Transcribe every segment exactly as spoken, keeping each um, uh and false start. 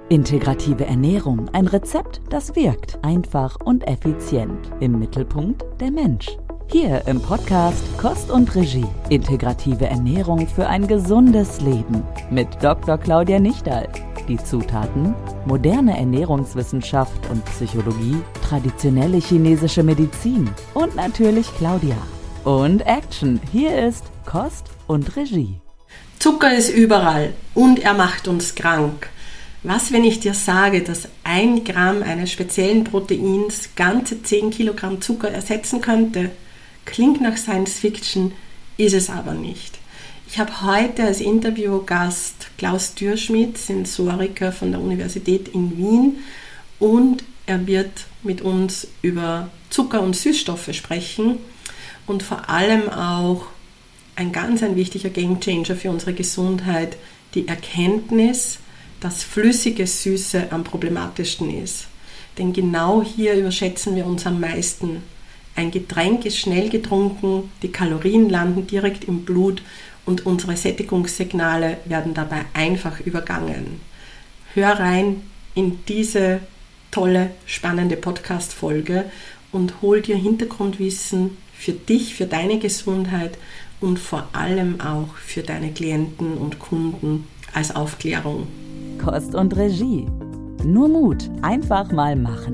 Integrative Ernährung, ein Rezept, das wirkt, einfach und effizient. Im Mittelpunkt der Mensch. Hier im Podcast Kost und Regie. Integrative Ernährung für ein gesundes Leben. Mit Doktor Claudia Nichterl. Die Zutaten: moderne Ernährungswissenschaft und Psychologie, traditionelle chinesische Medizin und natürlich Claudia. Und Action, hier ist Kost und Regie. Zucker ist überall und er macht uns krank. Was, wenn ich dir sage, dass ein Gramm eines speziellen Proteins ganze zehn Kilogramm Zucker ersetzen könnte? Klingt nach Science Fiction, ist es aber nicht. Ich habe heute als Interviewgast Klaus Dürschmidt, Sensoriker von der Universität in Wien, und er wird mit uns über Zucker und Süßstoffe sprechen und vor allem auch ein ganz ein wichtiger Gamechanger für unsere Gesundheit, die Erkenntnis, dass flüssige Süße am problematischsten ist. Denn genau hier überschätzen wir uns am meisten. Ein Getränk ist schnell getrunken, die Kalorien landen direkt im Blut und unsere Sättigungssignale werden dabei einfach übergangen. Hör rein in diese tolle, spannende Podcast-Folge und hol dir Hintergrundwissen für dich, für deine Gesundheit und vor allem auch für deine Klienten und Kunden als Aufklärung. Kost und Regie. Nur Mut, einfach mal machen.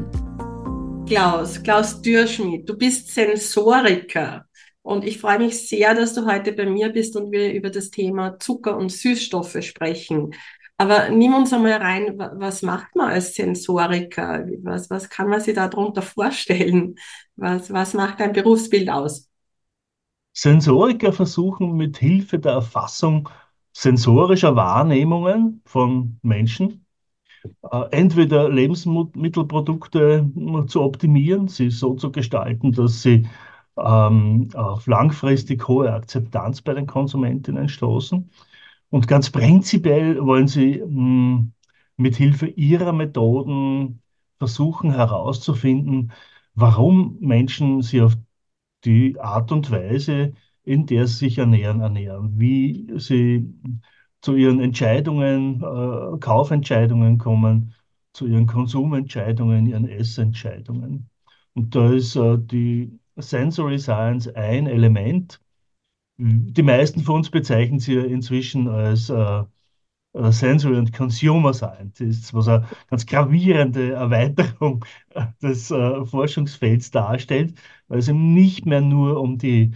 Klaus, Klaus Dürschmidt, du bist Sensoriker und ich freue mich sehr, dass du heute bei mir bist und wir über das Thema Zucker und Süßstoffe sprechen. Aber nimm uns einmal rein, was macht man als Sensoriker? Was, was kann man sich darunter vorstellen? Was, was macht dein Berufsbild aus? Sensoriker versuchen mit Hilfe der Erfassung sensorischer Wahrnehmungen von Menschen äh, entweder Lebensmittelprodukte äh, zu optimieren, sie so zu gestalten, dass sie ähm, auf langfristig hohe Akzeptanz bei den Konsumentinnen stoßen. Und ganz prinzipiell wollen sie mh, mit Hilfe ihrer Methoden versuchen herauszufinden, warum Menschen sie auf die Art und Weise, in der sie sich ernähren, ernähren, wie sie zu ihren Entscheidungen, äh, Kaufentscheidungen kommen, zu ihren Konsumentscheidungen, ihren Essentscheidungen. Und da ist äh, die Sensory Science ein Element. Die meisten von uns bezeichnen sie ja inzwischen als äh, äh, Sensory and Consumer Scientists, was eine ganz gravierende Erweiterung äh, des äh, Forschungsfelds darstellt, weil es eben nicht mehr nur um die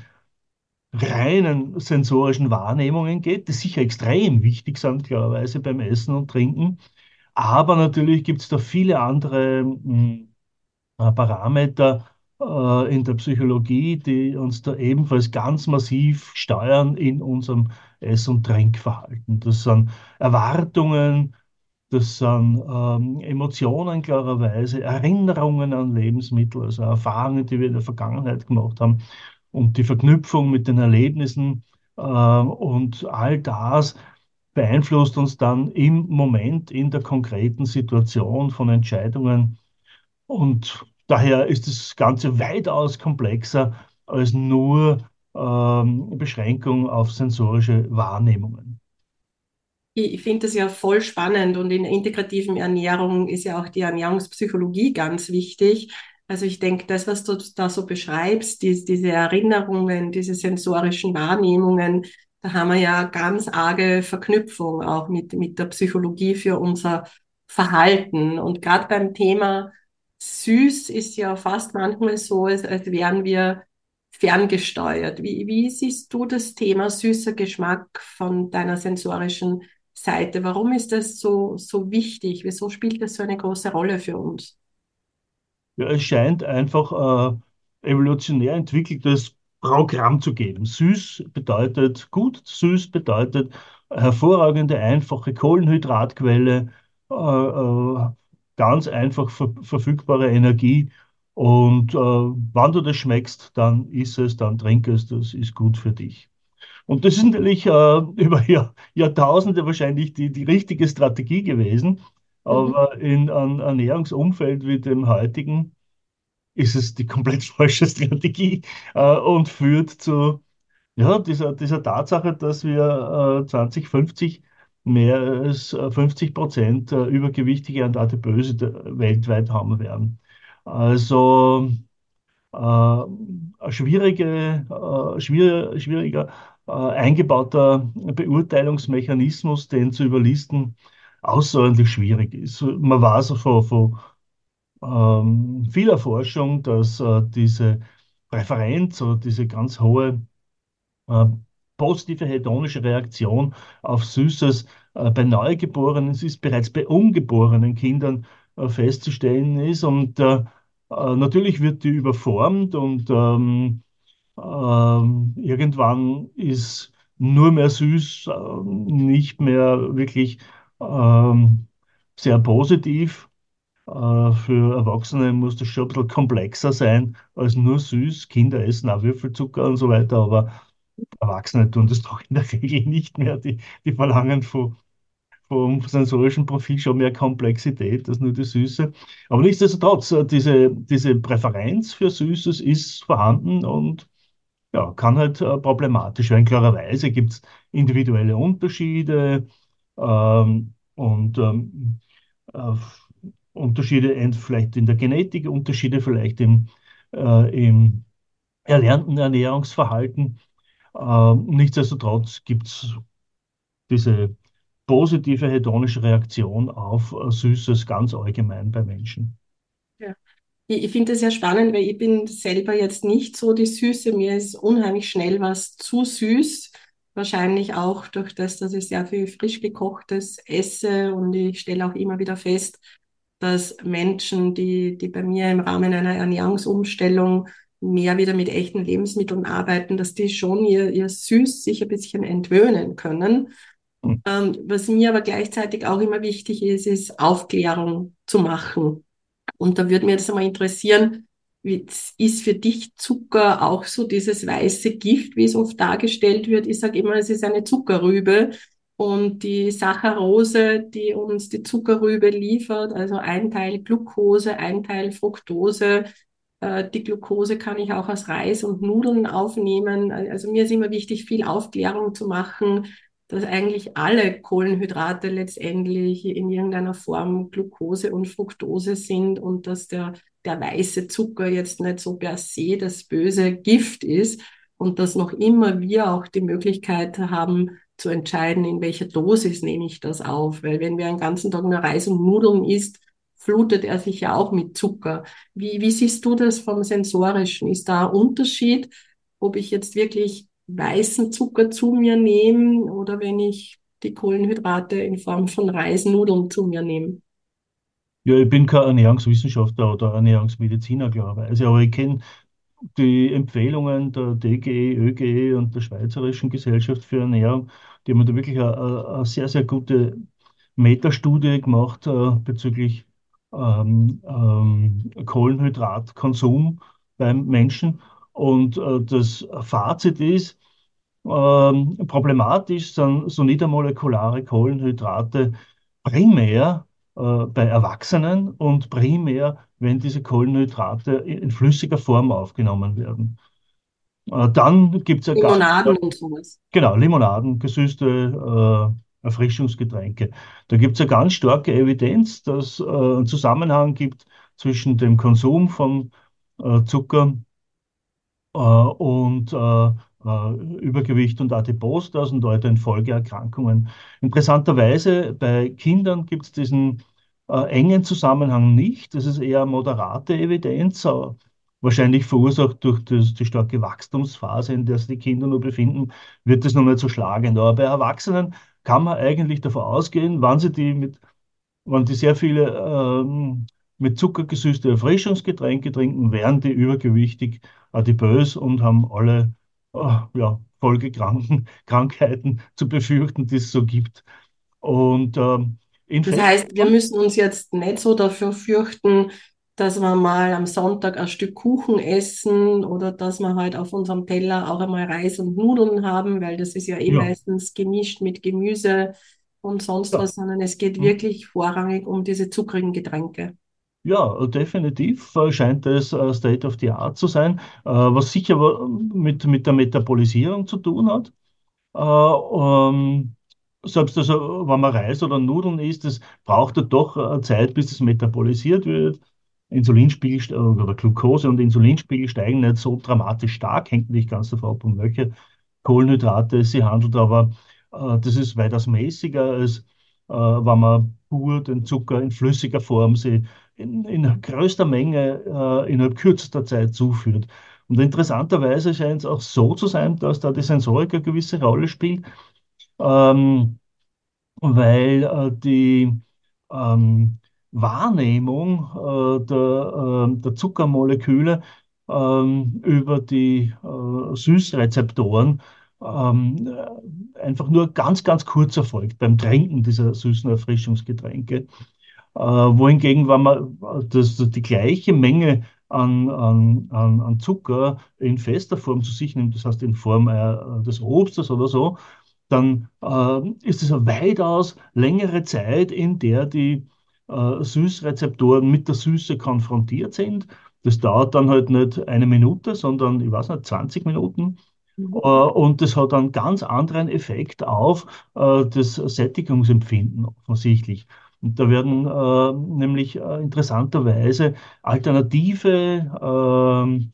reinen sensorischen Wahrnehmungen geht, die sicher extrem wichtig sind, klarerweise beim Essen und Trinken. Aber natürlich gibt es da viele andere mh, äh, Parameter äh, in der Psychologie, die uns da ebenfalls ganz massiv steuern in unserem Ess- und Trinkverhalten. Das sind Erwartungen, das sind ähm, Emotionen klarerweise, Erinnerungen an Lebensmittel, also Erfahrungen, die wir in der Vergangenheit gemacht haben und die Verknüpfung mit den Erlebnissen äh, und all das beeinflusst uns dann im Moment in der konkreten Situation von Entscheidungen und daher ist das Ganze weitaus komplexer als nur ähm, Beschränkung auf sensorische Wahrnehmungen. Ich, ich finde das ja voll spannend und in der integrativen Ernährung ist ja auch die Ernährungspsychologie ganz wichtig. Also ich denke, das, was du da so beschreibst, die, diese Erinnerungen, diese sensorischen Wahrnehmungen, da haben wir ja ganz arge Verknüpfung auch mit, mit der Psychologie für unser Verhalten. Und gerade beim Thema süß ist ja fast manchmal so, als, als wären wir ferngesteuert. Wie, wie siehst du das Thema süßer Geschmack von deiner sensorischen Seite? Warum ist das so, so wichtig? Wieso spielt das so eine große Rolle für uns? Ja, es scheint einfach äh, evolutionär entwickeltes Programm zu geben. Süß bedeutet gut, süß bedeutet hervorragende, einfache Kohlenhydratquelle, äh, äh, ganz einfach ver verfügbare Energie. Und äh, wenn du das schmeckst, dann isst es, dann trink es, das ist gut für dich. Und das ist natürlich äh, über Jahr, Jahrtausende wahrscheinlich die, die richtige Strategie gewesen. Mhm. Aber in einem Ernährungsumfeld wie dem heutigen ist es die komplett falsche Strategie äh, und führt zu ja, dieser, dieser Tatsache, dass wir äh, zwanzig fünfzig mehr als äh, fünfzig Prozent äh, Übergewichtige und Adipöse de- weltweit haben werden. Also äh, ein schwierige, äh, schwier schwieriger äh, eingebauter Beurteilungsmechanismus, den zu überlisten, außerordentlich schwierig ist. Man weiß von, von ähm, vieler Forschung, dass äh, diese Präferenz oder diese ganz hohe äh, positive hedonische Reaktion auf Süßes äh, bei Neugeborenen, es ist bereits bei ungeborenen Kindern äh, festzustellen ist. Und äh, äh, natürlich wird die überformt und ähm, ähm, irgendwann ist nur mehr süß äh, nicht mehr wirklich ähm, sehr positiv. Äh, für Erwachsene muss das schon ein bisschen komplexer sein als nur süß. Kinder essen auch Würfelzucker und so weiter, aber Erwachsene tun das doch in der Regel nicht mehr. Die, die verlangen von, vom sensorischen Profil schon mehr Komplexität als nur die Süße. Aber nichtsdestotrotz, äh, diese, diese Präferenz für Süßes ist vorhanden und ja, kann halt äh, problematisch werden. Klarerweise gibt es individuelle Unterschiede ähm, und ähm, äh, Unterschiede ent- vielleicht in der Genetik, Unterschiede vielleicht im, äh, im erlernten Ernährungsverhalten. Ähm, nichtsdestotrotz gibt es diese positive hedonische Reaktion auf äh, Süßes ganz allgemein bei Menschen. Ja. Ich, ich finde das sehr spannend, weil ich bin selber jetzt nicht so die Süße. Mir ist unheimlich schnell was zu süß. Wahrscheinlich auch durch das, dass ich sehr viel frisch gekochtes esse. Und ich stelle auch immer wieder fest, dass Menschen, die, die bei mir im Rahmen einer Ernährungsumstellung mehr wieder mit echten Lebensmitteln arbeiten, dass die schon ihr, ihr Süß sich ein bisschen entwöhnen können. Hm. Ähm, was mir aber gleichzeitig auch immer wichtig ist, ist Aufklärung zu machen. Und da würde mir das einmal interessieren, wie, ist für dich Zucker auch so dieses weiße Gift, wie es oft dargestellt wird? Ich sage immer, es ist eine Zuckerrübe. Und die Saccharose, die uns die Zuckerrübe liefert, also ein Teil Glucose, ein Teil Fructose, äh, die Glucose kann ich auch aus Reis und Nudeln aufnehmen. Also mir ist immer wichtig, viel Aufklärung zu machen, dass eigentlich alle Kohlenhydrate letztendlich in irgendeiner Form Glucose und Fructose sind und dass der, der weiße Zucker jetzt nicht so per se das böse Gift ist und dass noch immer wir auch die Möglichkeit haben zu entscheiden, in welcher Dosis nehme ich das auf. Weil wenn wir einen ganzen Tag nur Reis und Nudeln isst, flutet er sich ja auch mit Zucker. Wie, wie siehst du das vom Sensorischen? Ist da ein Unterschied, ob ich jetzt wirklich weißen Zucker zu mir nehme oder wenn ich die Kohlenhydrate in Form von Reisnudeln zu mir nehme? Ja, ich bin kein Ernährungswissenschaftler oder Ernährungsmediziner, klarerweise, aber ich kenne die Empfehlungen der D G E, Ö G E und der Schweizerischen Gesellschaft für Ernährung. Die haben da wirklich eine, eine eine sehr, sehr gute Metastudie gemacht äh, bezüglich ähm, ähm, Kohlenhydratkonsum beim Menschen. Und äh, das Fazit ist, ähm, problematisch sind so niedermolekulare Kohlenhydrate primär äh, bei Erwachsenen und primär, wenn diese Kohlenhydrate in, in flüssiger Form aufgenommen werden. Äh, dann gibt es ja ganz Limonaden und sowas. genau, Limonaden, gesüßte äh, Erfrischungsgetränke. Da gibt es ja ganz starke Evidenz, dass äh, einen Zusammenhang gibt zwischen dem Konsum von äh, Zucker äh, und äh, äh, Übergewicht und Adipositas und weiteren Folgeerkrankungen. Interessanterweise bei Kindern gibt es diesen äh, engen Zusammenhang nicht. Das ist eher moderate Evidenz, äh, wahrscheinlich verursacht durch das, die starke Wachstumsphase, in der sich die Kinder nur befinden, wird das noch nicht so schlagend. Aber bei Erwachsenen kann man eigentlich davon ausgehen, wann sie die mit wenn die sehr viele ähm, mit Zucker gesüßte Erfrischungsgetränke trinken, werden die übergewichtig, adipös und haben alle äh, ja, Folgekranken, Krankheiten zu befürchten, die es so gibt. Und ähm, in Das heißt, wir Fettform, müssen uns jetzt nicht so dafür fürchten, dass wir mal am Sonntag ein Stück Kuchen essen oder dass wir halt auf unserem Teller auch einmal Reis und Nudeln haben, weil das ist ja eh ja, meistens gemischt mit Gemüse und sonst ja, was, sondern es geht hm, wirklich vorrangig um diese zuckrigen Getränke. ja, definitiv äh, scheint es äh, State of the Art zu sein, äh, was sicher wa- mit, mit der Metabolisierung zu tun hat. Äh, ähm, selbst also, wenn man Reis oder Nudeln isst, das braucht ja doch äh, Zeit, bis es metabolisiert wird. Insulinspiegel st- oder Glucose und Insulinspiegel steigen nicht so dramatisch stark, hängt nicht ganz davon ab, um welche Kohlenhydrate es sich handelt, aber äh, das ist weitaus mäßiger, als äh, wenn man pur den Zucker in flüssiger Form sie in, in größter Menge äh, innerhalb kürzester Zeit zuführt. Und interessanterweise scheint es auch so zu sein, dass da die Sensorik eine gewisse Rolle spielt. Ähm, Weil äh, die ähm, Wahrnehmung äh, der, äh, der Zuckermoleküle ähm, über die äh, Süßrezeptoren ähm, äh, einfach nur ganz, ganz kurz erfolgt beim Trinken dieser süßen Erfrischungsgetränke. Äh, wohingegen, wenn man äh, das, die gleiche Menge an, an, an, an Zucker in fester Form zu sich nimmt, das heißt in Form äh, des Obstes oder so, dann äh, ist es eine weitaus längere Zeit, in der die äh, Süßrezeptoren mit der Süße konfrontiert sind. Das dauert dann halt nicht eine Minute, sondern, ich weiß nicht, zwanzig Minuten. Äh, Mhm. und das hat einen ganz anderen Effekt auf äh, das Sättigungsempfinden offensichtlich. Und da werden äh, nämlich äh, interessanterweise alternative ähm,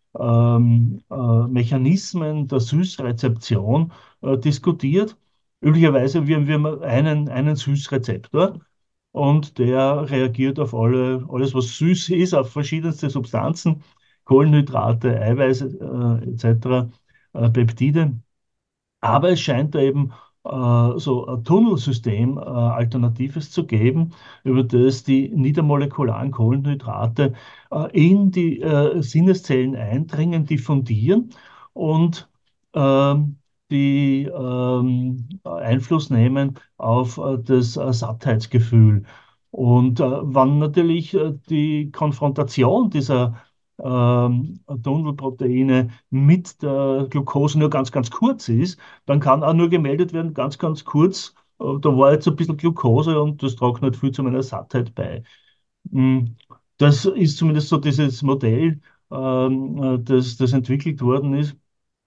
ähm, äh, Mechanismen der Süßrezeption äh, diskutiert. Üblicherweise haben wir einen, einen Süßrezeptor und der reagiert auf alle, alles, was süß ist, auf verschiedenste Substanzen, Kohlenhydrate, Eiweiße äh, et cetera, äh, Peptide. Aber es scheint da eben äh, so ein Tunnelsystem, äh, Alternatives zu geben, über das die niedermolekularen Kohlenhydrate äh, in die äh, Sinneszellen eindringen, diffundieren und ähm, die ähm, Einfluss nehmen auf äh, das äh, Sattheitsgefühl. Und äh, wann natürlich äh, die Konfrontation dieser ähm, Tunnelproteine mit der Glucose nur ganz, ganz kurz ist, dann kann auch nur gemeldet werden, ganz, ganz kurz, äh, da war jetzt ein bisschen Glucose und das tragt nicht viel zu meiner Sattheit bei. Mm, Das ist zumindest so dieses Modell, ähm, äh, das, das entwickelt worden ist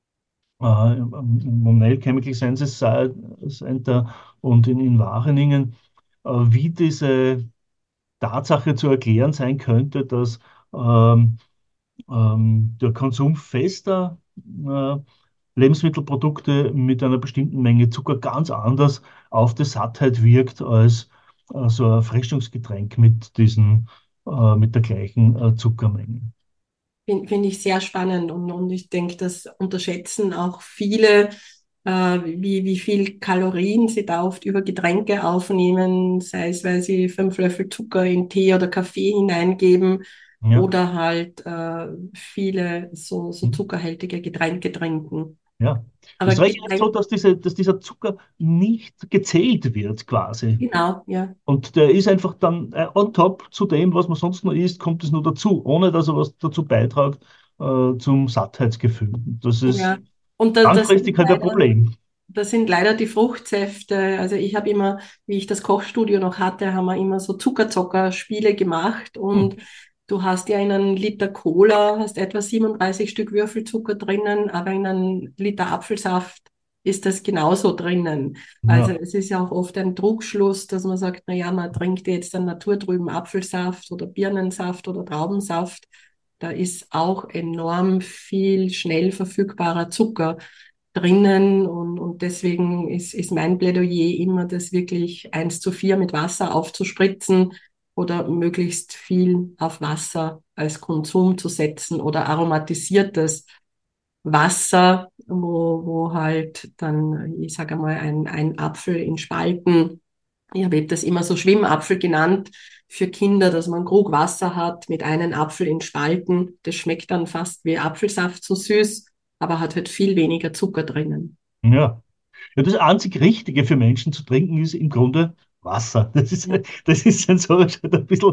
äh, im im Monell Chemical Sciences Center und in, in Wageningen, äh, wie diese Tatsache zu erklären sein könnte, dass ähm, ähm, der Konsum fester äh, Lebensmittelprodukte mit einer bestimmten Menge Zucker ganz anders auf die Sattheit wirkt als äh, so ein Erfrischungsgetränk mit diesen, äh, mit der gleichen äh, Zuckermenge. Finde find ich sehr spannend und, und ich denke, das unterschätzen auch viele, äh, wie, wie viel Kalorien sie da oft über Getränke aufnehmen, sei es, weil sie fünf Löffel Zucker in Tee oder Kaffee hineingeben Ja, oder halt äh, viele so, so hm, zuckerhaltige Getränke trinken. ja. Aber Österreich ist so, Getränke, dass, diese, dass dieser Zucker nicht gezählt wird quasi. genau, ja. Und der ist einfach dann äh, on top zu dem, was man sonst noch isst, kommt es nur dazu, ohne dass er was dazu beiträgt äh, zum Sattheitsgefühl. Das ist Ja. Und da, das langfristig halt ein Problem. Das sind leider die Fruchtsäfte. Also ich habe immer, wie ich das Kochstudio noch hatte, haben wir immer so Zuckerzocker-Spiele gemacht Hm. und du hast ja in einem Liter Cola hast etwa siebenunddreißig Stück Würfelzucker drinnen, aber in einem Liter Apfelsaft ist das genauso drinnen. Also Ja, es ist ja auch oft ein Trugschluss, dass man sagt, na ja, man trinkt jetzt einen naturtrüben Apfelsaft oder Birnensaft oder Traubensaft. Da ist auch enorm viel schnell verfügbarer Zucker drinnen und, und deswegen ist, ist mein Plädoyer immer, das wirklich eins zu vier mit Wasser aufzuspritzen oder möglichst viel auf Wasser als Konsum zu setzen oder aromatisiertes Wasser, wo, wo halt dann, ich sage mal, ein, ein Apfel in Spalten, ich habe das immer so Schwimmapfel genannt für Kinder, dass man einen Krug Wasser hat mit einem Apfel in Spalten. Das schmeckt dann fast wie Apfelsaft, so süß, aber hat halt viel weniger Zucker drinnen. ja. Ja, das einzig Richtige für Menschen zu trinken ist im Grunde Wasser. Das ist, Ja. das ist sensorisch halt ein bisschen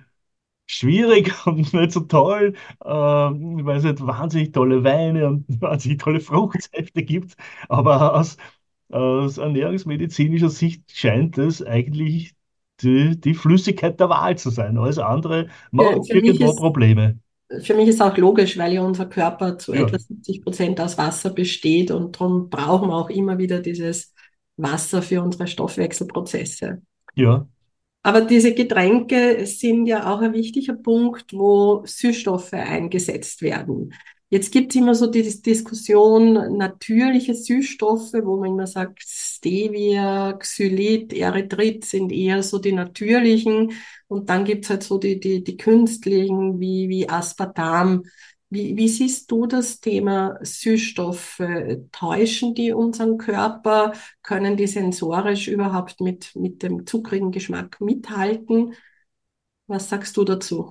schwierig und nicht so toll, ähm, weil es halt wahnsinnig tolle Weine und wahnsinnig tolle Fruchtsäfte gibt. Aber aus, aus ernährungsmedizinischer Sicht scheint das eigentlich die, die Flüssigkeit der Wahl zu sein. Alles andere Für, macht für mich irgendwo ist, Probleme. für mich ist auch logisch, weil ja unser Körper zu Ja, etwa siebzig Prozent aus Wasser besteht und darum brauchen wir auch immer wieder dieses Wasser für unsere Stoffwechselprozesse. Ja. Aber diese Getränke sind ja auch ein wichtiger Punkt, wo Süßstoffe eingesetzt werden. Jetzt gibt es immer so die Dis- Diskussion, natürliche Süßstoffe, wo man immer sagt, Stevia, Xylit, Erythrit sind eher so die natürlichen. Und dann gibt es halt so die, die, die künstlichen, wie, wie Aspartam. Wie, wie siehst du das Thema Süßstoffe? Täuschen die unseren Körper? Können die sensorisch überhaupt mit, mit dem zuckrigen Geschmack mithalten? Was sagst du dazu?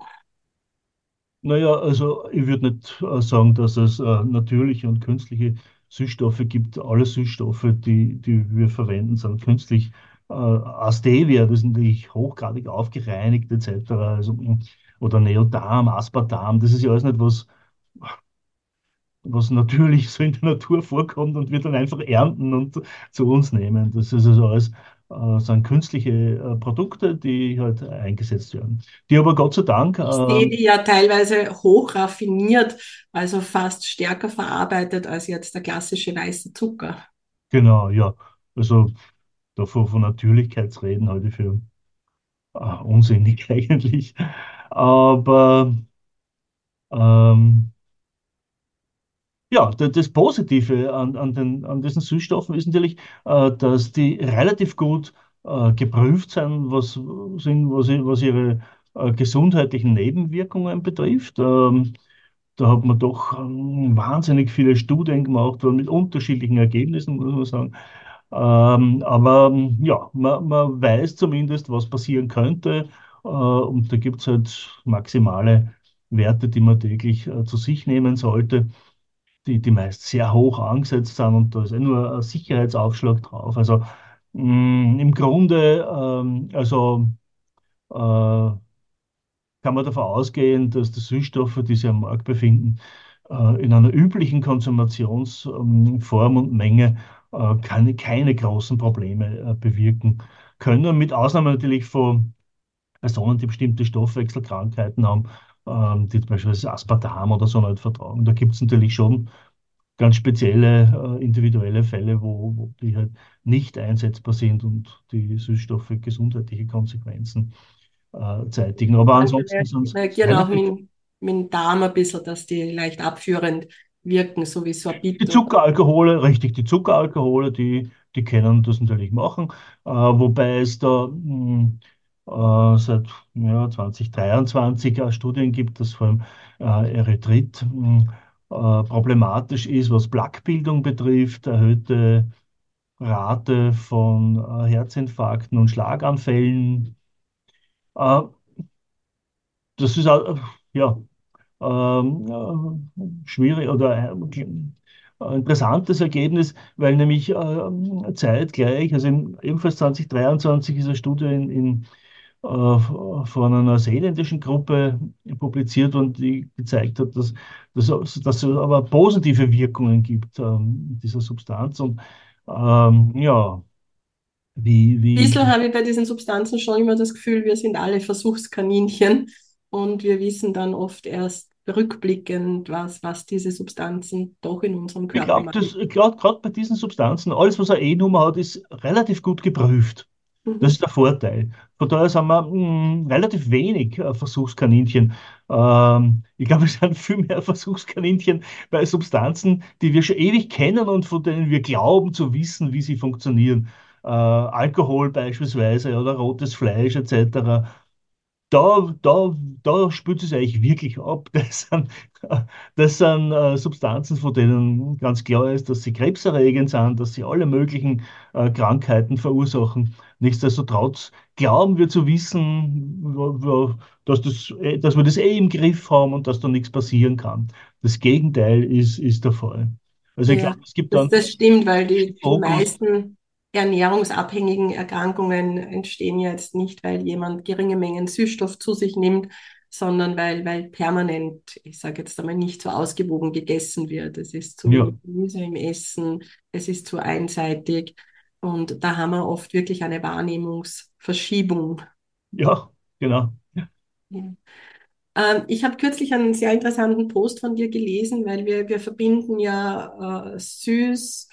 Naja, also ich würde nicht äh, sagen, dass es äh, natürliche und künstliche Süßstoffe gibt. Alle Süßstoffe, die, die wir verwenden, sind künstlich. Äh, Stevia, das ist natürlich hochgradig aufgereinigt et cetera. Also, mm, oder Neodam, Aspartam, das ist ja alles nicht was, was natürlich so in der Natur vorkommt und wir dann einfach ernten und zu uns nehmen. Das ist also alles, äh, sind künstliche äh, Produkte, die halt eingesetzt werden. Die aber Gott sei Dank, Ich sehe äh, die ja teilweise hoch raffiniert, also fast stärker verarbeitet als jetzt der klassische weiße Zucker. genau, ja, also davon von Natürlichkeitsreden halte ich für äh, unsinnig eigentlich. Aber ähm, ja, da- das Positive an, an, den, an diesen Süßstoffen ist natürlich, äh, dass die relativ gut äh, geprüft sind, was, sind, was, i- was ihre äh, gesundheitlichen Nebenwirkungen betrifft. Ähm, da hat man doch ähm, wahnsinnig viele Studien gemacht und mit unterschiedlichen Ergebnissen, muss man sagen. Ähm, aber ähm, ja, man, man weiß zumindest, was passieren könnte. Äh, und da gibt es halt maximale Werte, die man täglich äh, zu sich nehmen sollte, die, die meist sehr hoch angesetzt sind und da ist eh nur ein Sicherheitsaufschlag drauf. Also mh, im Grunde, ähm, also äh, kann man davon ausgehen, dass die Süßstoffe, die sich am Markt befinden, äh, in einer üblichen Konsumationsform und Menge äh, keine, keine großen Probleme äh, bewirken können. Mit Ausnahme natürlich von Personen, die bestimmte Stoffwechselkrankheiten haben, ähm, die zum Beispiel das Aspartam oder so nicht vertragen. Da gibt es natürlich schon ganz spezielle, äh, individuelle Fälle, wo, wo die halt nicht einsetzbar sind und die Süßstoffe gesundheitliche Konsequenzen äh, zeitigen. Aber Manche ansonsten sind es reagieren auch relativ. mit, mit dem Darm ein bisschen, dass die leicht abführend wirken, so wie Die Sorbit oder Zuckeralkohole, richtig, die Zuckeralkohole, die, die können das natürlich machen, äh, wobei es da mh, äh, seit ja, zwanzig dreiundzwanzig äh, Studien gibt, dass vor allem äh, Erythrit mh, äh, problematisch ist, was Plaquebildung betrifft, erhöhte Rate von äh, Herzinfarkten und Schlaganfällen. Äh, das ist auch, ja, ähm, äh, schwierig oder ein ein interessantes Ergebnis, weil nämlich äh, zeitgleich, also in, ebenfalls zwanzig dreiundzwanzig ist eine Studie in, in, äh, von einer neuseeländischen Gruppe publiziert und die gezeigt hat, dass, dass, dass es aber positive Wirkungen gibt ähm, dieser Substanz. Und ähm, ja, wie, wie, bisschen habe ich bei diesen Substanzen schon immer das Gefühl, wir sind alle Versuchskaninchen und wir wissen dann oft erst rückblickend, was, was diese Substanzen doch in unserem ich Körper glaube, machen. dass gerade bei diesen Substanzen, alles, was eine E-Nummer hat, ist relativ gut geprüft. Das Mhm. ist der Vorteil. Von daher sind wir mh, relativ wenig äh, Versuchskaninchen. Ähm, ich glaube, es sind viel mehr Versuchskaninchen bei Substanzen, die wir schon ewig kennen und von denen wir glauben zu wissen, wie sie funktionieren. Äh, Alkohol beispielsweise oder rotes Fleisch et cetera. Da, da, da spürt es eigentlich wirklich ab. Das sind, das sind äh, Substanzen, von denen ganz klar ist, dass sie krebserregend sind, dass sie alle möglichen äh, Krankheiten verursachen. Nichtsdestotrotz glauben wir zu wissen, wo- wo- dass, das, eh- dass wir das eh im Griff haben und dass da nichts passieren kann. Das Gegenteil ist, ist der Fall. Also ich Ja, glaube, es gibt das, dann das stimmt, weil die, die Fokus. meisten ernährungsabhängigen Erkrankungen entstehen ja jetzt nicht, weil jemand geringe Mengen Süßstoff zu sich nimmt, sondern weil, weil permanent, ich sage jetzt einmal, nicht so ausgewogen gegessen wird. Es ist zu Ja, wenig Gemüse im Essen, es ist zu einseitig und da haben wir oft wirklich eine Wahrnehmungsverschiebung. ja, genau. Ja. Ähm, ich habe kürzlich einen sehr interessanten Post von dir gelesen, weil wir, wir verbinden ja äh, süß.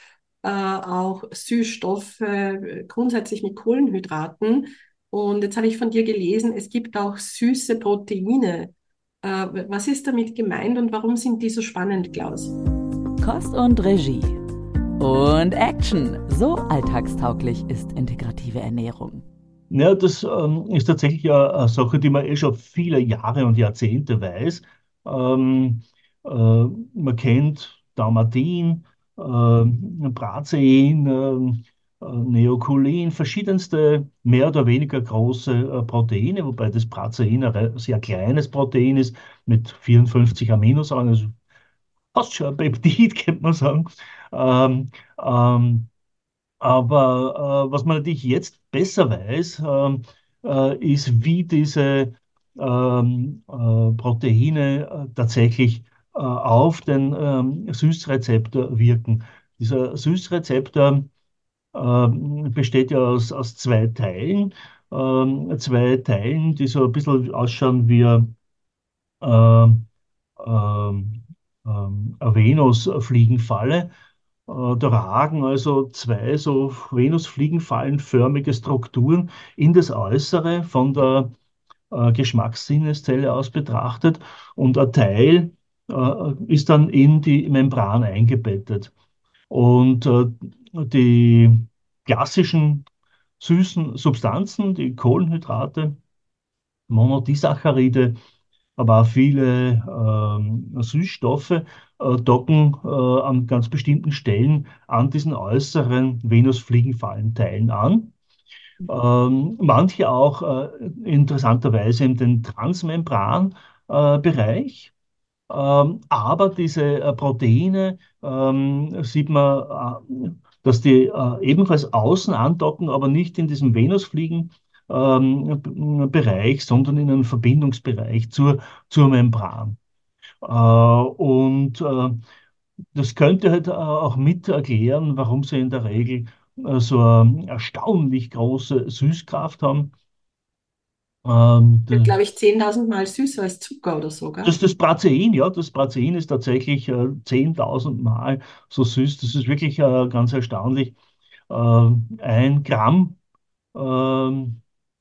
äh, auch Süßstoffe, äh, grundsätzlich mit Kohlenhydraten. Und jetzt habe ich von dir gelesen, es gibt auch süße Proteine. Äh, was ist damit gemeint und warum sind die so spannend, Klaus? Kost und Regie. Und Action. So alltagstauglich ist integrative Ernährung. Ja, das ähm, ist tatsächlich eine, eine Sache, die man eh schon viele Jahre und Jahrzehnte weiß. Ähm, äh, Man kennt Dalmatin, äh, Prazein, äh, äh, Neokulin, verschiedenste mehr oder weniger große äh, Proteine, wobei das Prazein ein re- sehr kleines Protein ist mit vierundfünfzig Aminosäuren, also fast schon ein Peptid, könnte man sagen. Ähm, ähm, aber äh, was man natürlich jetzt besser weiß, ähm, äh, ist, wie diese ähm, äh, Proteine äh, tatsächlich äh, auf den ähm, Süßrezeptor wirken. Dieser Süßrezeptor ähm, besteht ja aus, aus zwei Teilen. Ähm, zwei Teilen, die so ein bisschen ausschauen wie ähm, ähm, ähm, eine Venusfliegenfalle. Äh, Da ragen also zwei so Venusfliegenfallenförmige Strukturen in das Äußere von der äh, Geschmackssinneszelle aus betrachtet und ein Teil äh, ist dann in die Membran eingebettet. Und äh, die klassischen süßen Substanzen, die Kohlenhydrate, Monodisaccharide, aber auch viele ähm, Süßstoffe äh, docken äh, an ganz bestimmten Stellen an diesen äußeren Venusfliegenfallenteilen an. Ähm, manche auch äh, interessanterweise in den Transmembranbereich. Ähm, aber diese äh, Proteine ähm, sieht man, äh, dass die äh, ebenfalls außen andocken, aber nicht in diesem Venusfliegen. ähm, Bereich, sondern in einem Verbindungsbereich zur, zur Membran. Äh, und äh, das könnte halt äh, auch mit erklären, warum sie in der Regel äh, so eine erstaunlich große Süßkraft haben. Ähm, Wird, glaube ich, zehntausend Mal süßer als Zucker oder so, gell? Das, das Prazein, ja, das Prazein ist tatsächlich äh, zehntausend Mal so süß. Das ist wirklich äh, ganz erstaunlich. Äh, ein Gramm ähm,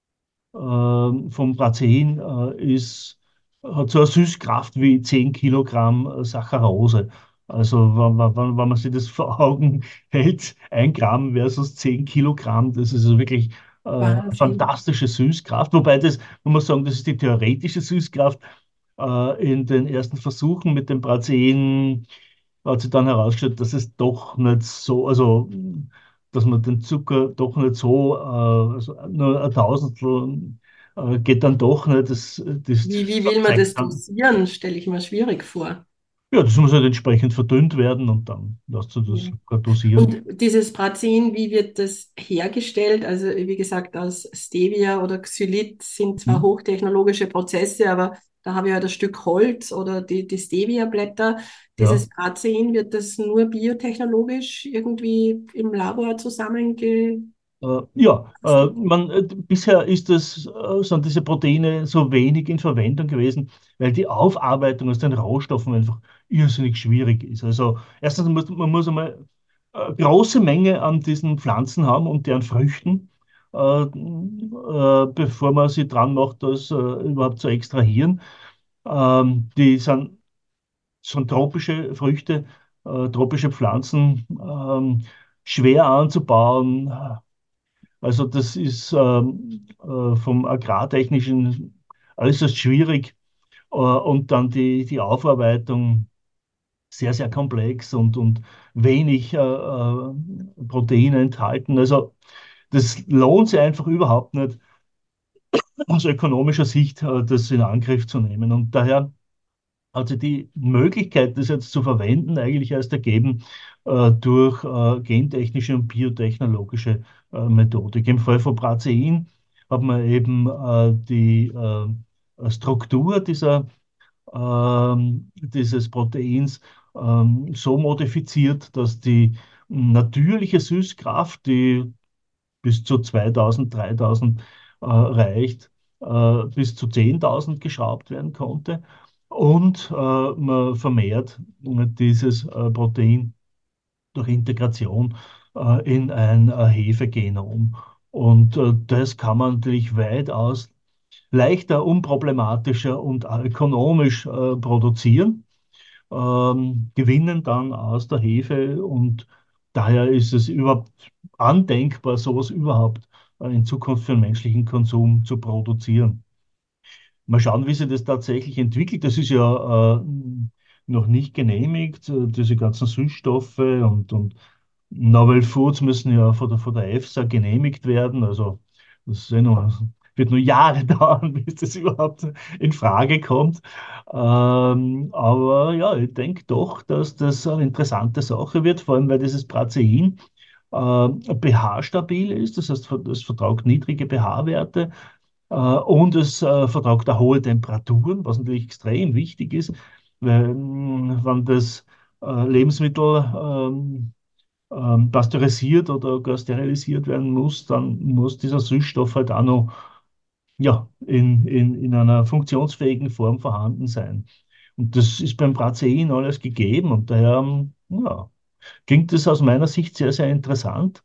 ähm, vom Prazein äh, ist, hat so eine Süßkraft wie zehn Kilogramm äh, Saccharose. Also wenn, wenn, wenn man sich das vor Augen hält, ein Gramm versus zehn Kilogramm, das ist also wirklich äh, eine Wahnsinn. fantastische Süßkraft. Wobei das, man muss sagen, das ist die theoretische Süßkraft. Äh, in den ersten Versuchen mit dem Prazen hat sich dann herausgestellt, dass es doch nicht so, also dass man den Zucker doch nicht so, äh, also nur ein Tausendstel äh, geht dann doch nicht. Das, Wie, das wie will man zeigt das dann, dosieren? Stelle ich mir schwierig vor. ja, das muss halt entsprechend verdünnt werden und dann lässt du das Ja. sogar dosieren. Und dieses Brazin, wie wird das hergestellt? Also wie gesagt, aus Stevia oder Xylit sind zwar Mhm. hochtechnologische Prozesse, aber da habe ich halt ein Stück Holz oder die, die Stevia-Blätter. Ja. Dieses Brazin, wird das nur biotechnologisch irgendwie im Labor zusammenge... Äh, ja, äh, man, äh, bisher ist das, äh, sind diese Proteine so wenig in Verwendung gewesen, weil die Aufarbeitung aus den Rohstoffen einfach irrsinnig schwierig ist. Also erstens muss man muss einmal äh, große Menge an diesen Pflanzen haben und deren Früchten, äh, äh, bevor man sie dran macht, das äh, überhaupt zu extrahieren. Ähm, die sind, sind tropische Früchte, äh, tropische Pflanzen, ähm, schwer anzubauen. Also das ist ähm, äh, vom Agrartechnischen äußerst schwierig äh, und dann die, die Aufarbeitung sehr, sehr komplex und, und wenig äh, äh, Proteine enthalten. Also das lohnt sich einfach überhaupt nicht aus ökonomischer Sicht, äh, das in Angriff zu nehmen. Und daher hat sich die Möglichkeit, das jetzt zu verwenden, eigentlich erst ergeben äh, durch äh, gentechnische und biotechnologische äh, Methodik. Im Fall von Prazein hat man eben äh, die äh, Struktur dieser, ähm, dieses Proteins ähm, so modifiziert, dass die natürliche Süßkraft, die bis zu zweitausend, dreitausend äh, reicht, äh, bis zu zehntausend geschraubt werden konnte. Und äh, man vermehrt dieses äh, Protein durch Integration äh, in ein äh, Hefegenom. Und äh, das kann man natürlich weitaus leichter, unproblematischer und ökonomisch äh, produzieren, ähm, gewinnen dann aus der Hefe und daher ist es überhaupt andenkbar, sowas überhaupt äh, in Zukunft für den menschlichen Konsum zu produzieren. Mal schauen, wie sich das tatsächlich entwickelt. Das ist ja äh, noch nicht genehmigt, äh, diese ganzen Süßstoffe und, und Novel Foods müssen ja von der, von der EFSA genehmigt werden. Also das ist eh noch, wird nur Jahre dauern, bis das überhaupt in Frage kommt. Ähm, aber ja, ich denke doch, dass das eine interessante Sache wird, vor allem weil dieses Prazein äh, pH-stabil ist, das heißt, es vertragt niedrige pH-Werte äh, und es äh, vertragt auch hohe Temperaturen, was natürlich extrem wichtig ist, weil mh, wenn das äh, Lebensmittel ähm, ähm, pasteurisiert oder gar sterilisiert werden muss, dann muss dieser Süßstoff halt auch noch ja, in, in, in einer funktionsfähigen Form vorhanden sein. Und das ist beim Prazein alles gegeben und daher ähm, ja, klingt das aus meiner Sicht sehr, sehr interessant.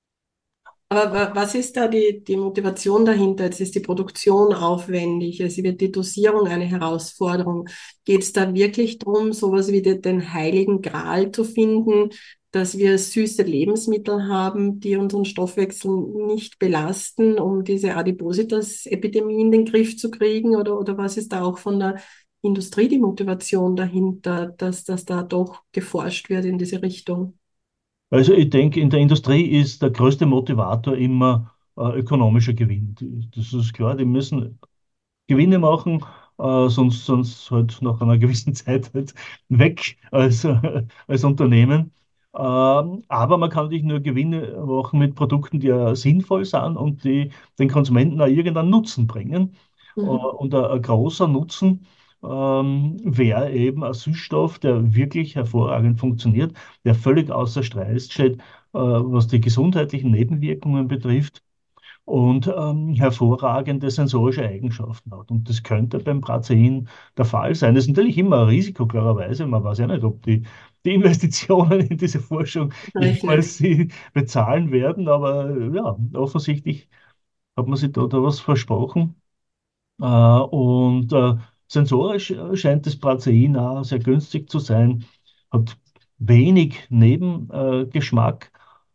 Aber wa- was ist da die, die Motivation dahinter? Jetzt ist die Produktion aufwendig, es wird die Dosierung eine Herausforderung. Geht es da wirklich darum, sowas wie den, den heiligen Gral zu finden, dass wir süße Lebensmittel haben, die unseren Stoffwechsel nicht belasten, um diese Adipositas-Epidemie in den Griff zu kriegen? Oder, oder was ist da auch von der Industrie die Motivation dahinter, dass, dass da doch geforscht wird in diese Richtung? Also ich denke, in der Industrie ist der größte Motivator immer äh, ökonomischer Gewinn. Die- Das ist klar, die müssen Gewinne machen, äh, sonst, sonst halt nach einer gewissen Zeit halt weg als, äh, als Unternehmen. Ähm, aber man kann nicht nur Gewinne machen mit Produkten, die ja sinnvoll sind und die den Konsumenten auch irgendeinen Nutzen bringen. Äh, Mhm. und ein, ein großer Nutzen ähm, wäre eben ein Süßstoff, der wirklich hervorragend funktioniert, der völlig außer Streit steht, äh, was die gesundheitlichen Nebenwirkungen betrifft und ähm, hervorragende sensorische Eigenschaften hat. Und das könnte beim Prazein der Fall sein. Das ist natürlich immer ein Risiko, klarerweise. Man weiß ja nicht, ob die, die Investitionen in diese Forschung Rechnet. jemals sie bezahlen werden, aber ja, offensichtlich hat man sich da, da was versprochen. Äh, und äh, sensorisch äh, scheint das Prazein auch sehr günstig zu sein, hat wenig Nebengeschmack.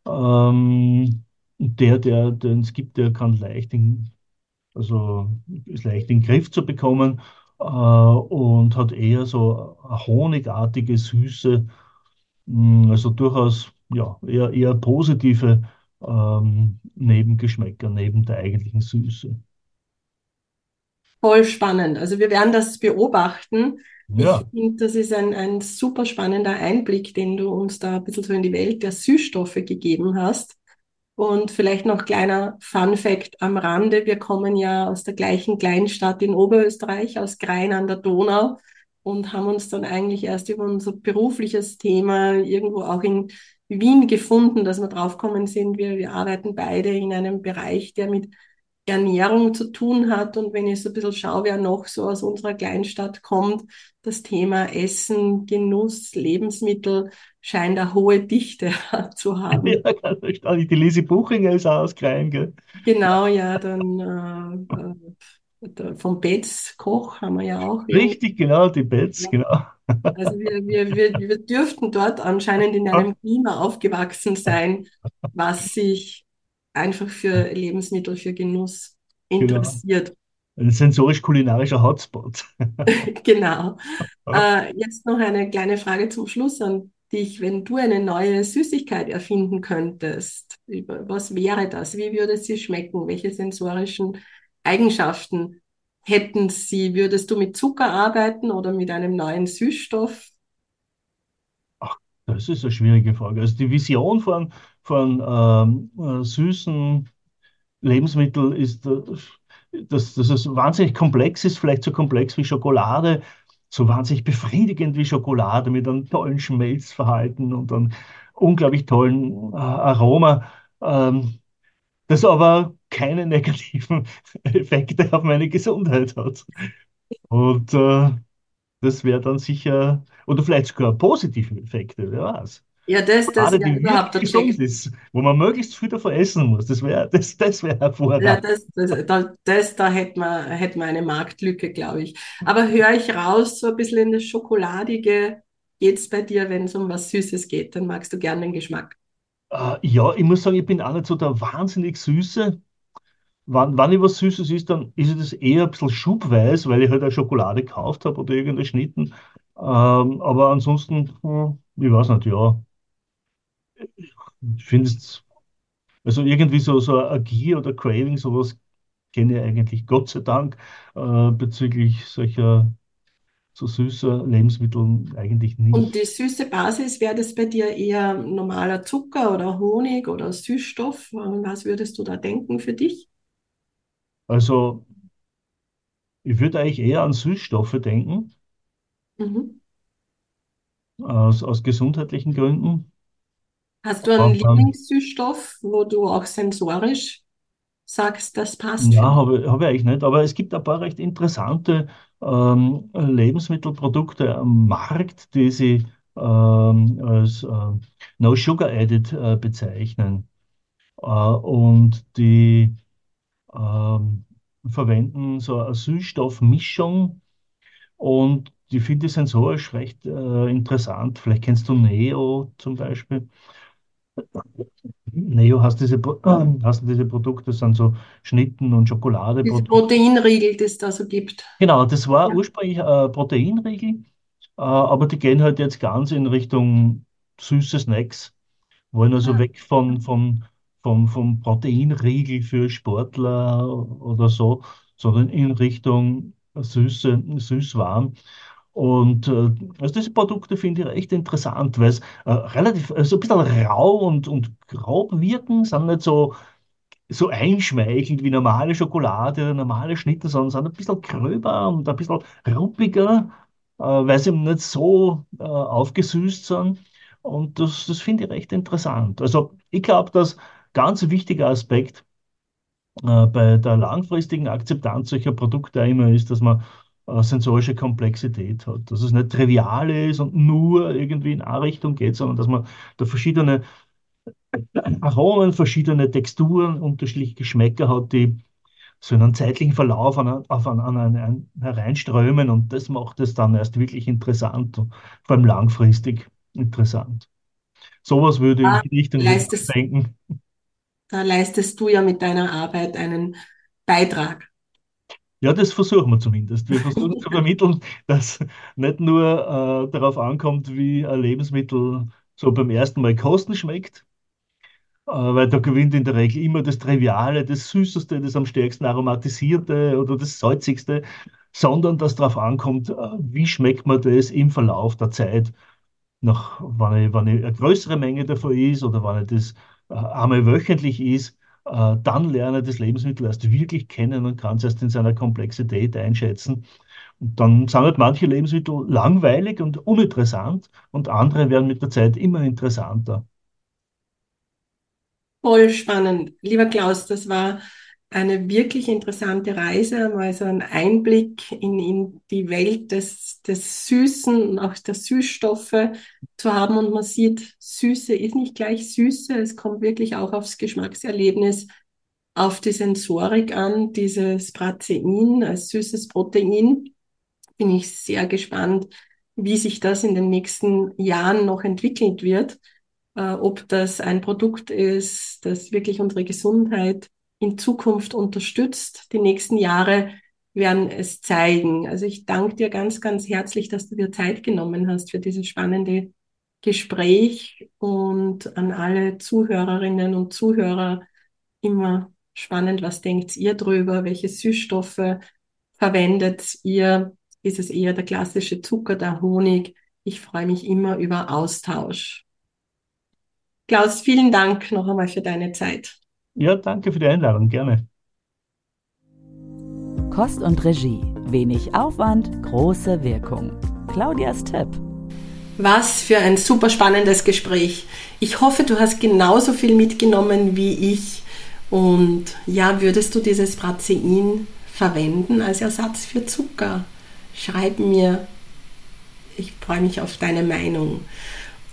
Ähm, der, der, den es gibt, der kann leicht in, also ist leicht in den Griff zu bekommen äh, und hat eher so eine honigartige Süße, mh, also durchaus ja, eher, eher positive ähm, Nebengeschmäcker neben der eigentlichen Süße. Voll spannend. Also wir werden das beobachten. Ich Ja. finde, das ist ein, ein super spannender Einblick, den du uns da ein bisschen so in die Welt der Süßstoffe gegeben hast. Und vielleicht noch kleiner Fun Fact am Rande. Wir kommen ja aus der gleichen Kleinstadt in Oberösterreich, aus Grein an der Donau und haben uns dann eigentlich erst über unser berufliches Thema irgendwo auch in Wien gefunden, dass wir draufgekommen sind. Wir, wir arbeiten beide in einem Bereich, der mit Ernährung zu tun hat. Und wenn ich so ein bisschen schaue, wer noch so aus unserer Kleinstadt kommt, das Thema Essen, Genuss, Lebensmittel scheint eine hohe Dichte zu haben. Ja, ganz erstaunlich. Die Lisi Buchinger ist auch aus Klein, gell? Genau, ja, dann äh, äh, vom Betz Koch haben wir ja auch irgendwie. Richtig, genau, die Betz, Ja. genau. Also wir, wir, wir, wir dürften dort anscheinend in einem Klima aufgewachsen sein, was sich einfach für Lebensmittel, für Genuss Genau. interessiert. Ein sensorisch-kulinarischer Hotspot. Genau. Äh, jetzt noch eine kleine Frage zum Schluss an dich. Wenn du eine neue Süßigkeit erfinden könntest, über- was wäre das? Wie würde sie schmecken? Welche sensorischen Eigenschaften hätten sie? Würdest du mit Zucker arbeiten oder mit einem neuen Süßstoff? Ach, das ist eine schwierige Frage. Also die Vision von, von ähm, äh, süßen Lebensmitteln ist, äh, dass, dass es wahnsinnig komplex ist, vielleicht so komplex wie Schokolade, so wahnsinnig befriedigend wie Schokolade mit einem tollen Schmelzverhalten und einem unglaublich tollen äh, Aroma, ähm, das aber keine negativen Effekte auf meine Gesundheit hat. Und äh, das wäre dann sicher, oder vielleicht sogar positive Effekte, wer weiß. Ja, das, das Schokolade, wäre die überhaupt wirklich der gesund Check. ist, wo man möglichst viel davon essen muss. Das wäre das, das wär Ja, hervorragend. das, das, da, das, da hätten wir, hätten wir eine Marktlücke, glaube ich. Aber höre ich raus, so ein bisschen in das Schokoladige geht's bei dir, wenn es um was Süßes geht, dann magst du gern den Geschmack. Äh, ja, ich muss sagen, ich bin auch nicht so der wahnsinnig Süße. Wann, wann ich was Süßes isst, dann ist es eher ein bisschen schubweise, weil ich halt eine Schokolade gekauft habe oder irgendeine Schnitten. Ähm, aber ansonsten, hm, ich weiß nicht, ja, ich finde es, also irgendwie so, so eine Gier oder Craving, sowas kenne ich eigentlich Gott sei Dank äh, bezüglich solcher so süßer Lebensmittel eigentlich Und nicht. die süße Basis, wäre das bei dir eher normaler Zucker oder Honig oder Süßstoff? Was würdest du da denken für dich? Also ich würde eigentlich eher an Süßstoffe denken, Mhm. aus, aus gesundheitlichen Gründen. Hast du einen Ähm, Lieblingssüßstoff, wo du auch sensorisch sagst, das passt für Ja, dich? habe, habe ich eigentlich nicht, aber es gibt ein paar recht interessante ähm, Lebensmittelprodukte am Markt, die sie ähm, als äh, No Sugar Added äh, bezeichnen. Äh, und die ähm, verwenden so eine Süßstoffmischung und die finde ich sensorisch recht äh, interessant. Vielleicht kennst du Neo zum Beispiel. Neo hast diese, Pro- hast du diese Produkte, das sind so Schnitten und Diese Schokoladeprodukte. Proteinriegel, die es da so gibt. Genau, das war Ja. ursprünglich äh, Proteinriegel, äh, aber die gehen halt jetzt ganz in Richtung süße Snacks, wollen also Ah. weg von, von, vom, vom Proteinriegel für Sportler oder so, sondern in Richtung süße, Süßwaren. Und äh, also diese Produkte finde ich echt interessant, weil es äh, relativ, also ein bisschen rau und, und grob wirken, sind nicht so so einschmeichelnd wie normale Schokolade oder normale Schnitte, sondern sind ein bisschen gröber und ein bisschen ruppiger, äh, weil sie eben nicht so äh, aufgesüßt sind. Und das, das finde ich recht interessant. Also ich glaube, dass ganz ein wichtiger Aspekt äh, bei der langfristigen Akzeptanz solcher Produkte auch immer ist, dass man äh, sensorische Komplexität hat. Dass es nicht trivial ist und nur irgendwie in eine Richtung geht, sondern dass man da verschiedene Aromen, verschiedene Texturen, unterschiedliche Geschmäcker hat, die so in einem zeitlichen Verlauf an, auf an, an einen hereinströmen und das macht es dann erst wirklich interessant und vor allem langfristig interessant. Sowas würde in Da die Richtung würde ich leistest, denken. da leistest du ja mit deiner Arbeit einen Beitrag. Ja, das versuchen wir zumindest. Wir versuchen zu vermitteln, dass nicht nur äh, darauf ankommt, wie ein Lebensmittel so beim ersten Mal kosten schmeckt, äh, weil da gewinnt in der Regel immer das Triviale, das Süßeste, das am stärksten aromatisierte oder das Salzigste, sondern dass darauf ankommt, äh, wie schmeckt man das im Verlauf der Zeit, nach, wenn ich, wenn ich eine größere Menge davon ist oder wenn ich das äh, einmal wöchentlich ist, äh, dann lerne ich das Lebensmittel erst wirklich kennen und kann es erst in seiner Komplexität einschätzen. Und dann sind halt manche Lebensmittel langweilig und uninteressant und andere werden mit der Zeit immer interessanter. Voll spannend. Lieber Klaus, das war eine wirklich interessante Reise, mal so ein Einblick in, in die Welt des, des Süßen und auch der Süßstoffe zu haben. Und man sieht, Süße ist nicht gleich Süße. Es kommt wirklich auch aufs Geschmackserlebnis, auf die Sensorik an. Dieses Prazein als süßes Protein, bin ich sehr gespannt, wie sich das in den nächsten Jahren noch entwickelt wird, äh, ob das ein Produkt ist, das wirklich unsere Gesundheit in Zukunft unterstützt. Die nächsten Jahre werden es zeigen. Also ich danke dir ganz, ganz herzlich, dass du dir Zeit genommen hast für dieses spannende Gespräch und an alle Zuhörerinnen und Zuhörer immer spannend, was denkt ihr drüber? Welche Süßstoffe verwendet ihr? Ist es eher der klassische Zucker, der Honig? Ich freue mich immer über Austausch. Klaus, vielen Dank noch einmal für deine Zeit. Ja, danke für die Einladung, gerne. Kost und Regie. Wenig Aufwand, große Wirkung. Claudias Tipp. Was für ein super spannendes Gespräch. Ich hoffe, du hast genauso viel mitgenommen wie ich. Und ja, würdest du dieses Prazein verwenden als Ersatz für Zucker? Schreib mir. Ich freue mich auf deine Meinung.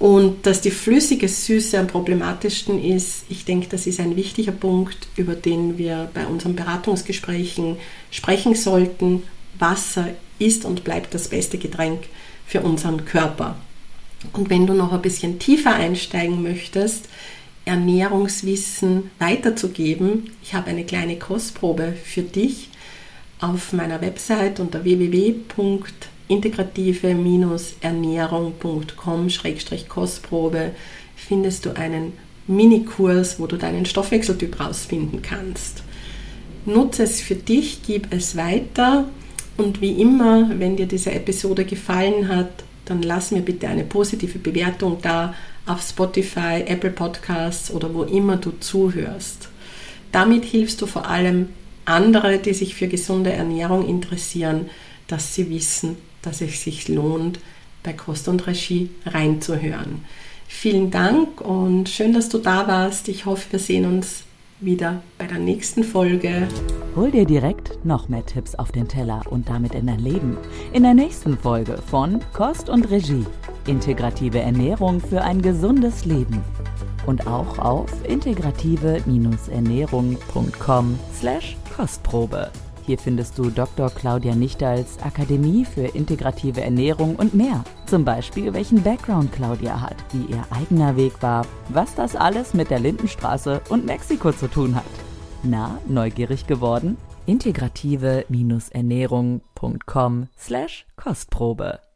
Und dass die flüssige Süße am problematischsten ist, ich denke, das ist ein wichtiger Punkt, über den wir bei unseren Beratungsgesprächen sprechen sollten. Wasser ist und bleibt das beste Getränk für unseren Körper. Und wenn du noch ein bisschen tiefer einsteigen möchtest, Ernährungswissen weiterzugeben, ich habe eine kleine Kostprobe für dich auf meiner Website unter w w w punkt integrative ernährung punkt com Schrägstrich Kostprobe findest du einen Minikurs, wo du deinen Stoffwechseltyp rausfinden kannst. Nutze es für dich, gib es weiter und wie immer, wenn dir diese Episode gefallen hat, dann lass mir bitte eine positive Bewertung da auf Spotify, Apple Podcasts oder wo immer du zuhörst. Damit hilfst du vor allem andere, die sich für gesunde Ernährung interessieren, dass sie wissen, dass es sich lohnt, bei Kost und Regie reinzuhören. Vielen Dank und schön, dass du da warst. Ich hoffe, wir sehen uns wieder bei der nächsten Folge. Hol dir direkt noch mehr Tipps auf den Teller und damit in dein Leben. In der nächsten Folge von Kost und Regie. Integrative Ernährung für ein gesundes Leben. Und auch auf integrative Ernährung punkt com slash Kostprobe. Hier findest du Doktor Claudia Nichtals Akademie für integrative Ernährung und mehr. Zum Beispiel, welchen Background Claudia hat, wie ihr eigener Weg war, was das alles mit der Lindenstraße und Mexiko zu tun hat. Na, neugierig geworden? integrative Ernährung punkt com slash Kostprobe.